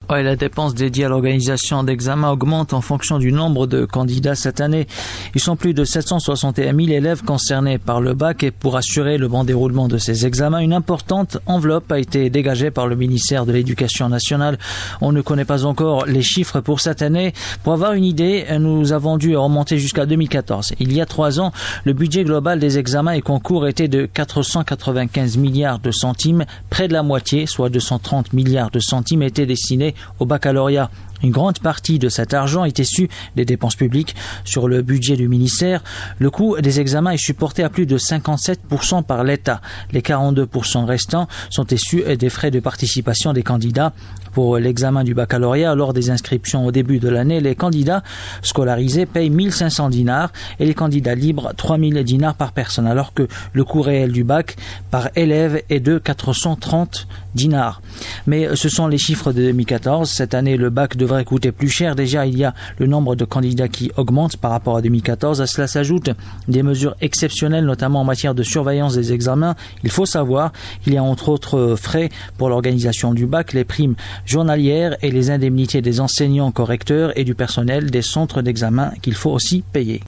Ouais, la dépense dédiée à l'organisation d'examens augmente en fonction du nombre de candidats cette année. Ils sont plus de 761 000 élèves concernés par le bac et pour assurer le bon déroulement de ces examens, une importante enveloppe a été dégagée par le ministère de l'Éducation nationale. On ne connaît pas encore les chiffres pour cette année. Pour avoir une idée, nous avons dû remonter jusqu'à 2014. Il y a 3 ans, le budget global des examens et concours était de 495 milliards de centimes. Près de la moitié, soit 230 milliards de centimes, étaient destinés au baccalauréat. Une grande partie de cet argent est issue des dépenses publiques. Sur le budget du ministère, le coût des examens est supporté à plus de 57% par l'État. Les 42% restants sont issus des frais de participation des candidats. Pour l'examen du baccalauréat, lors des inscriptions au début de l'année, les candidats scolarisés payent 1500 dinars et les candidats libres 3000 dinars par personne, alors que le coût réel du bac par élève est de 430 dinars. Mais ce sont les chiffres de 2014. Cette année, le bac devrait coûter plus cher. Déjà, il y a le nombre de candidats qui augmente par rapport à 2014. À cela s'ajoutent des mesures exceptionnelles, notamment en matière de surveillance des examens. Il faut savoir qu'il y a entre autres frais pour l'organisation du bac, les primes journalières et les indemnités des enseignants correcteurs et du personnel des centres d'examen qu'il faut aussi payer.